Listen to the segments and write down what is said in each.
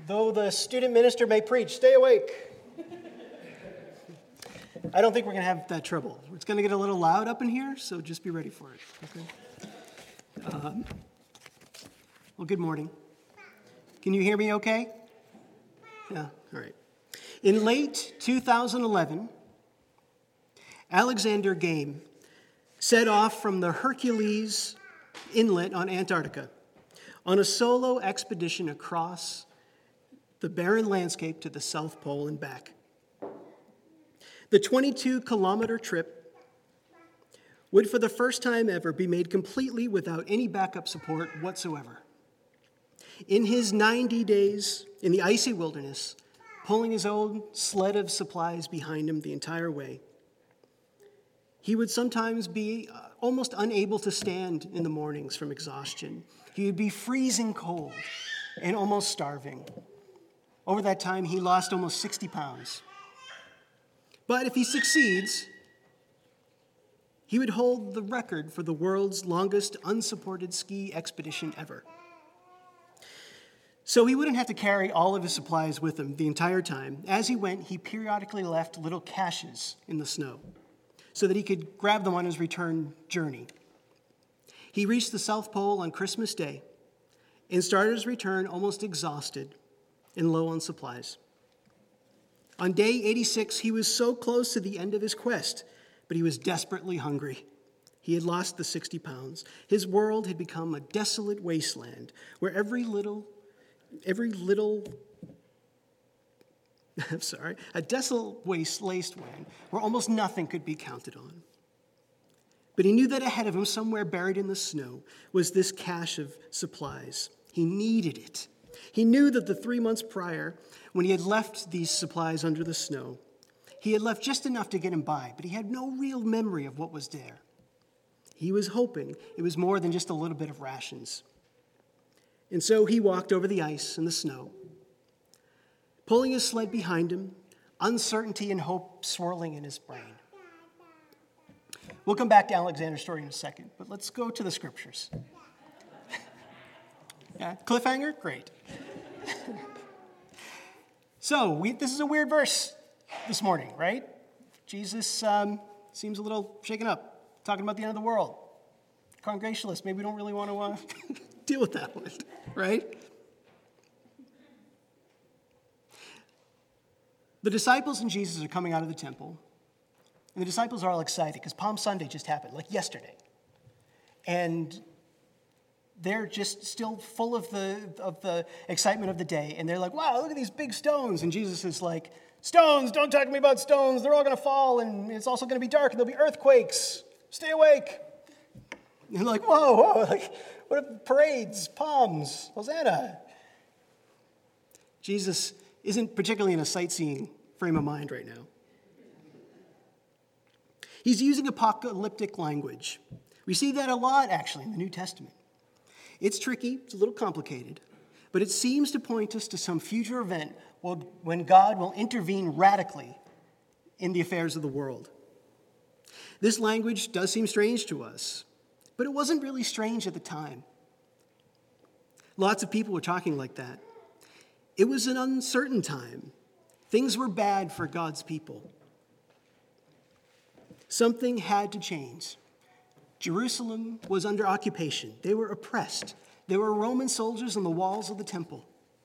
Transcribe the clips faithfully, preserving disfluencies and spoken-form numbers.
Though the student minister may preach, stay awake. I don't think we're going to have that trouble. It's going to get a little loud up in here, so just be ready for it. Okay. Um, well, good morning. Can you hear me okay? Yeah, all right. In late two thousand eleven, Alexander Game set off from the Hercules Inlet on Antarctica on a solo expedition across the barren landscape to the South Pole and back. The twenty-two kilometer trip would for the first time ever be made completely without any backup support whatsoever. In his ninety days in the icy wilderness, pulling his own sled of supplies behind him the entire way, he would sometimes be almost unable to stand in the mornings from exhaustion. He would be freezing cold and almost starving. Over that time, he lost almost sixty pounds. But if he succeeds, he would hold the record for the world's longest unsupported ski expedition ever. So he wouldn't have to carry all of his supplies with him the entire time. As he went, he periodically left little caches in the snow so that he could grab them on his return journey. He reached the South Pole on Christmas Day and started his return almost exhausted and low on supplies. On day eighty-six, he was so close to the end of his quest, but he was desperately hungry. He had lost the sixty pounds. His world had become a desolate wasteland where every little, every little, I'm sorry, a desolate wasteland where almost nothing could be counted on. But he knew that ahead of him, somewhere buried in the snow, was this cache of supplies. He needed it. He knew that the three months prior, when he had left these supplies under the snow, he had left just enough to get him by, but he had no real memory of what was there. He was hoping it was more than just a little bit of rations. And so he walked over the ice and the snow, pulling his sled behind him, uncertainty and hope swirling in his brain. We'll come back to Alexander's story in a second, but let's go to the scriptures. Yeah, cliffhanger? Great. So, we, this is a weird verse this morning, right? Jesus um, seems a little shaken up, talking about the end of the world. Congregationalists, maybe we don't really want to uh, deal with that one, right? The disciples and Jesus are coming out of the temple, and the disciples are all excited because Palm Sunday just happened, like yesterday. And they're just still full of the of the excitement of the day. And they're like, wow, look at these big stones. And Jesus is like, stones, don't talk to me about stones. They're all going to fall, and it's also going to be dark, and there'll be earthquakes. Stay awake. And they're like, whoa, whoa, like, what are parades, palms, Hosanna. Jesus isn't particularly in a sightseeing frame of mind right now. He's using apocalyptic language. We see that a lot, actually, in the New Testament. It's tricky, it's a little complicated, but it seems to point us to some future event when God will intervene radically in the affairs of the world. This language does seem strange to us, but it wasn't really strange at the time. Lots of people were talking like that. It was an uncertain time. Things were bad for God's people. Something had to change. Jerusalem was under occupation. They were oppressed. There were Roman soldiers on the walls of the temple.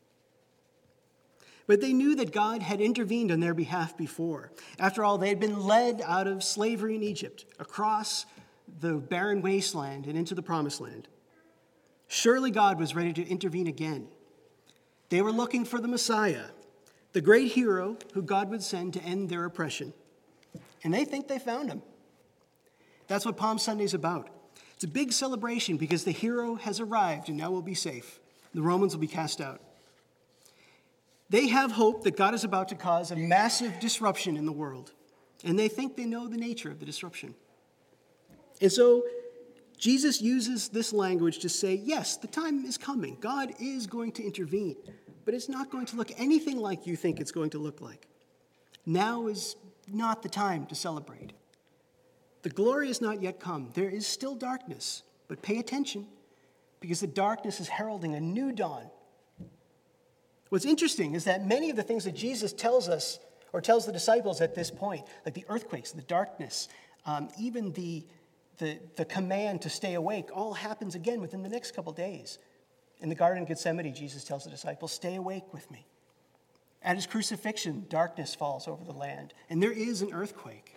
But they knew that God had intervened on their behalf before. After all, they had been led out of slavery in Egypt, across the barren wasteland and into the promised land. Surely God was ready to intervene again. They were looking for the Messiah, the great hero who God would send to end their oppression. And they think they found him. That's what Palm Sunday is about. It's a big celebration because the hero has arrived and now we'll be safe. The Romans will be cast out. They have hope that God is about to cause a massive disruption in the world, and they think they know the nature of the disruption. And so Jesus uses this language to say, yes, the time is coming. God is going to intervene, but it's not going to look anything like you think it's going to look like. Now is not the time to celebrate. The glory has not yet come. There is still darkness, but pay attention because the darkness is heralding a new dawn. What's interesting is that many of the things that Jesus tells us or tells the disciples at this point, like the earthquakes, the darkness, um, even the, the, the command to stay awake, all happens again within the next couple days. In the Garden of Gethsemane, Jesus tells the disciples, stay awake with me. At his crucifixion, darkness falls over the land, and there is an earthquake.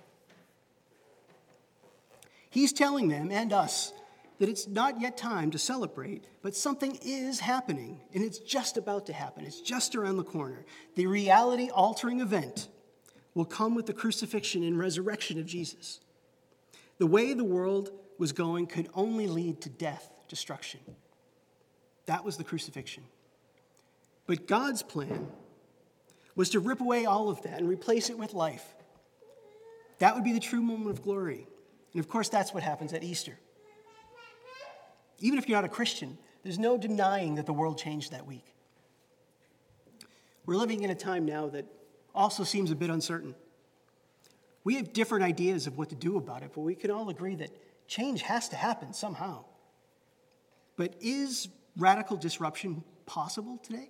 He's telling them and us that it's not yet time to celebrate, but something is happening, and it's just about to happen. It's just around the corner. The reality-altering event will come with the crucifixion and resurrection of Jesus. The way the world was going could only lead to death, destruction. That was the crucifixion. But God's plan was to rip away all of that and replace it with life. That would be the true moment of glory. And of course, that's what happens at Easter. Even if you're not a Christian, there's no denying that the world changed that week. We're living in a time now that also seems a bit uncertain. We have different ideas of what to do about it, but we can all agree that change has to happen somehow. But is radical disruption possible today?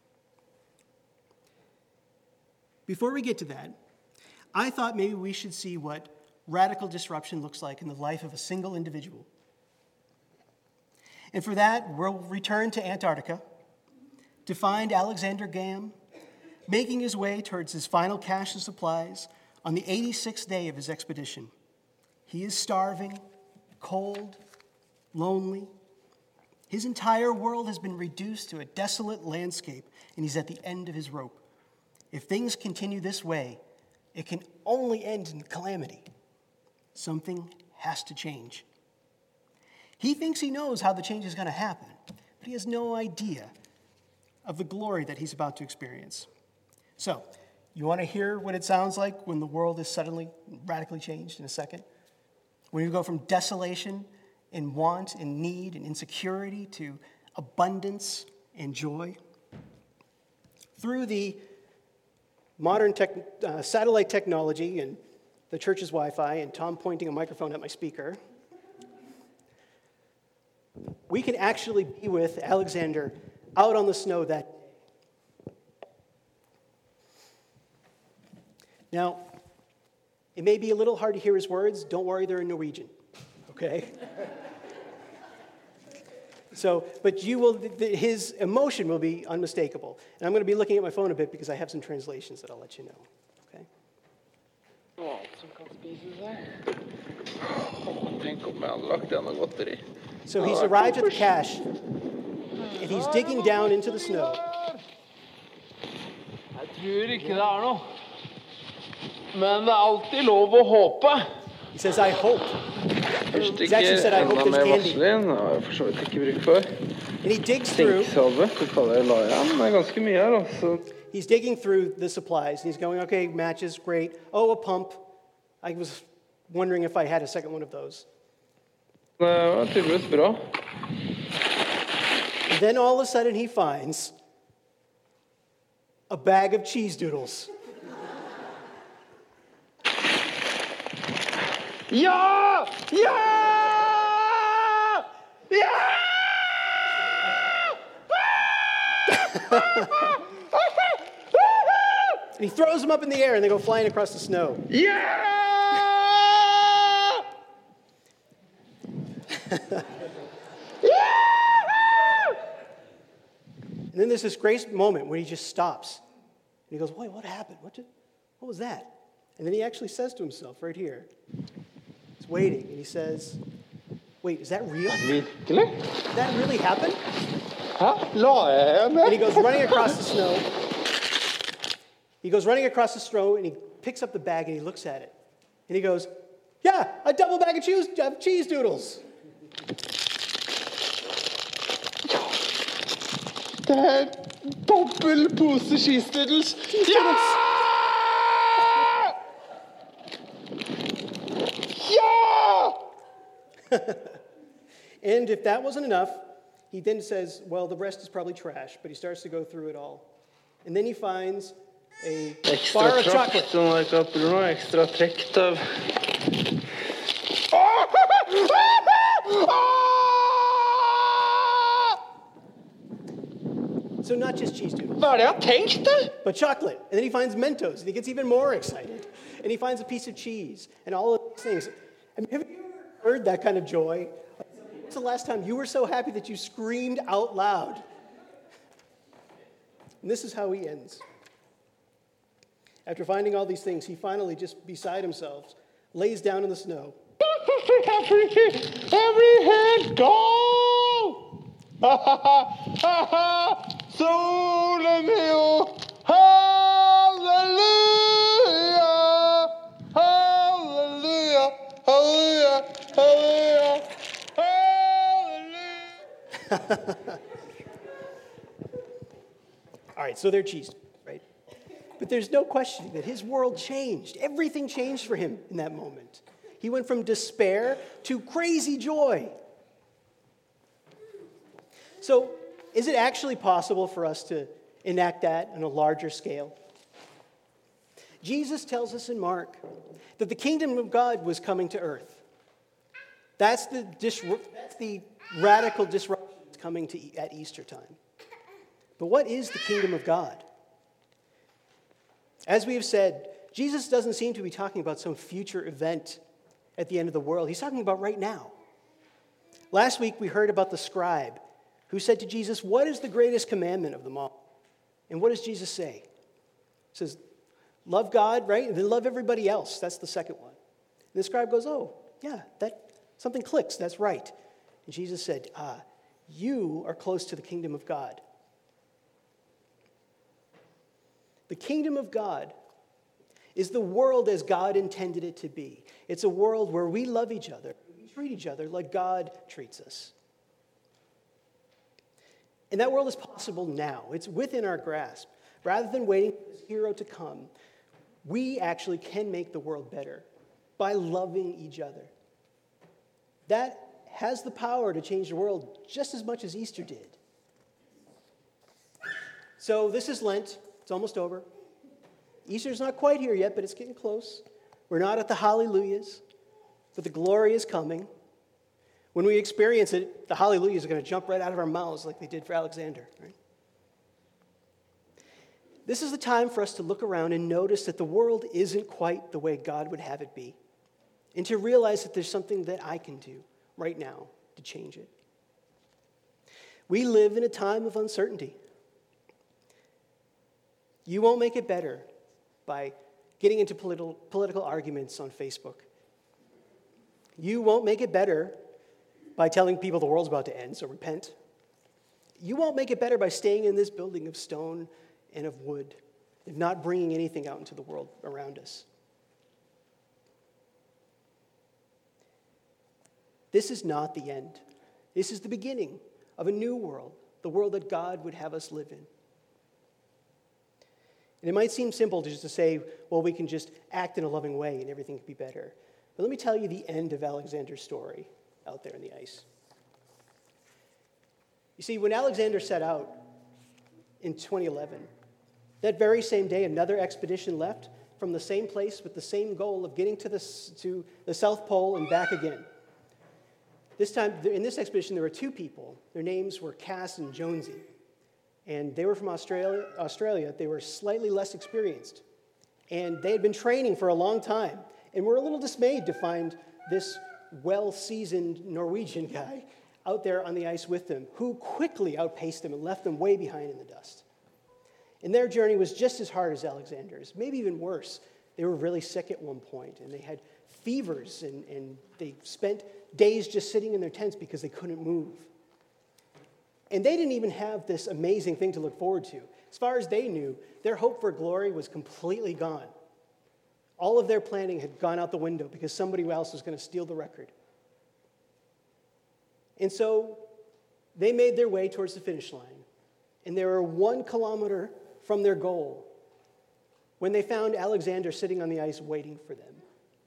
Before we get to that, I thought maybe we should see what radical disruption looks like in the life of a single individual. And for that, we'll return to Antarctica to find Alexander Graham making his way towards his final cache of supplies on the eighty-sixth day of his expedition. He is starving, cold, lonely. His entire world has been reduced to a desolate landscape, and he's at the end of his rope. If things continue this way, it can only end in calamity. Something has to change. He thinks he knows how the change is going to happen, but he has no idea of the glory that he's about to experience. So, you want to hear what it sounds like when the world is suddenly radically changed in a second? When you go from desolation and want and need and insecurity to abundance and joy. Through the modern tech, uh, satellite technology and the church's Wi-Fi and Tom pointing a microphone at my speaker, we can actually be with Alexander out on the snow that day. Now, it may be a little hard to hear his words. Don't worry, they're in Norwegian, okay? So, but you will, his emotion will be unmistakable. And I'm going to be looking at my phone a bit because I have some translations that I'll let you know, okay? So he's arrived at the cache, and he's digging down into the snow. Jeg tror ikke det er noe. Men det er alltid lov å håpe. He says, I hope. He's actually said, I hope there's candy. And he digs through. He's digging through the supplies, and he's going, okay, matches, great. Oh, a pump. I was wondering if I had a second one of those. And then all of a sudden he finds a bag of cheese doodles. Ja! Ja! Ja! And he throws them up in the air and they go flying across the snow. Yeah! And then there's this great moment where he just stops. And he goes, wait, what happened? What, did, what was that? And then he actually says to himself right here, he's waiting, and he says, wait, is that real? Did that really happen? And he goes running across the snow. He goes running across the snow, and he picks up the bag, and he looks at it. And he goes, yeah, a double bag of cheese, of cheese doodles. Det er dobbel pose cheese doodles. Ja! Ja! And if that wasn't enough, he then says, well, the rest is probably trash, but he starts to go through it all. And then he finds a bar of chocolate. Extra trekt av. So not just cheese doodles, Hva er det jeg har tenkt det? but chocolate. And then he finds Mentos, and he gets even more excited. And he finds a piece of cheese, and all of these things. I mean, have you ever heard that kind of joy? When's the last time you were so happy that you screamed out loud? And this is how he ends. After finding all these things, he finally, just beside himself, lays down in the snow. Every, every head go! Ha ha ha ha ha! Sole mio! Hallelujah! Hallelujah! Hallelujah! Hallelujah! Hallelujah! All right, so they're cheese, right? But there's no question that his world changed. Everything changed for him in that moment. He went from despair to crazy joy. So, is it actually possible for us to enact that on a larger scale? Jesus tells us in Mark that the kingdom of God was coming to earth. That's the, dis- that's the radical disruption that's coming to at Easter time. But what is the kingdom of God? As we have said, Jesus doesn't seem to be talking about some future event at the end of the world. He's talking about right now. Last week we heard about the scribe who said to Jesus, "What is the greatest commandment of them all?" And what does Jesus say? He says, love God, right? And then love everybody else. That's the second one. And the scribe goes, "Oh, yeah, that something clicks. That's right." And Jesus said, "Ah, you are close to the kingdom of God." The kingdom of God is the world as God intended it to be. It's a world where we love each other, we treat each other like God treats us. And that world is possible now. It's within our grasp. Rather than waiting for this hero to come, we actually can make the world better by loving each other. That has the power to change the world just as much as Easter did. So this is Lent. It's almost over. Easter's not quite here yet, but it's getting close. We're not at the hallelujahs, but the glory is coming. When we experience it, the hallelujahs are going to jump right out of our mouths like they did for Alexander. Right? This is the time for us to look around and notice that the world isn't quite the way God would have it be, and to realize that there's something that I can do right now to change it. We live in a time of uncertainty. You won't make it better by getting into political, political arguments on Facebook. You won't make it better by telling people the world's about to end, so repent. You won't make it better by staying in this building of stone and of wood, and not bringing anything out into the world around us. This is not the end. This is the beginning of a new world, the world that God would have us live in. And it might seem simple just to say, well, we can just act in a loving way and everything can be better. But let me tell you the end of Alexander's story out there in the ice. You see, when Alexander set out in twenty eleven, that very same day, another expedition left from the same place with the same goal of getting to the, to the South Pole and back again. This time, in this expedition, there were two people. Their names were Cass and Jonesy. And they were from Australia. Australia. They were slightly less experienced. And they had been training for a long time and were a little dismayed to find this well-seasoned Norwegian guy out there on the ice with them, who quickly outpaced them and left them way behind in the dust. And their journey was just as hard as Alexander's, maybe even worse. They were really sick at one point, and they had fevers, and, and they spent days just sitting in their tents because they couldn't move. And they didn't even have this amazing thing to look forward to. As far as they knew, their hope for glory was completely gone. All of their planning had gone out the window because somebody else was going to steal the record. And so they made their way towards the finish line. And they were one kilometer from their goal when they found Alexander sitting on the ice waiting for them.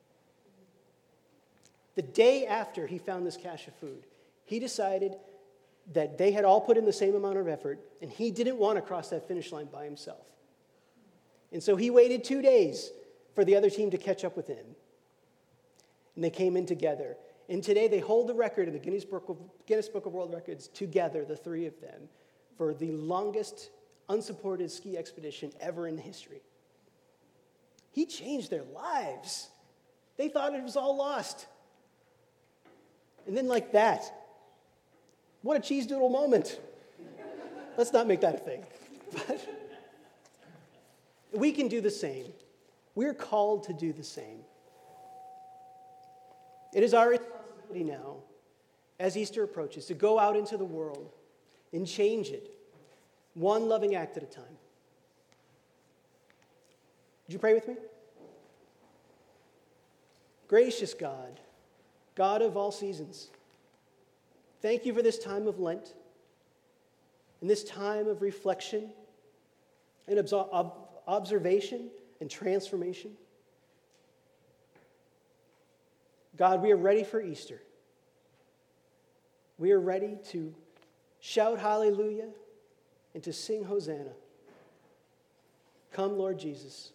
The day after he found this cache of food, he decided that they had all put in the same amount of effort, and he didn't want to cross that finish line by himself. And so he waited two days for the other team to catch up with him. And they came in together. And today they hold the record in the Guinness Book of, Guinness Book of World Records together, the three of them, for the longest unsupported ski expedition ever in history. He changed their lives. They thought it was all lost. And then like that, what a cheese doodle moment. Let's not make that a thing. But we can do the same. We're called to do the same. It is our responsibility now, as Easter approaches, to go out into the world and change it, one loving act at a time. Would you pray with me? Gracious God, God of all seasons, thank you for this time of Lent and this time of reflection and ob- observation and transformation. God, we are ready for Easter. We are ready to shout hallelujah and to sing Hosanna. Come, Lord Jesus.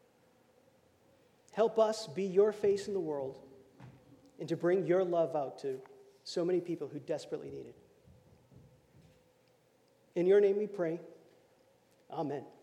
Help us be your face in the world and to bring your love out to so many people who desperately need it. In your name we pray. Amen.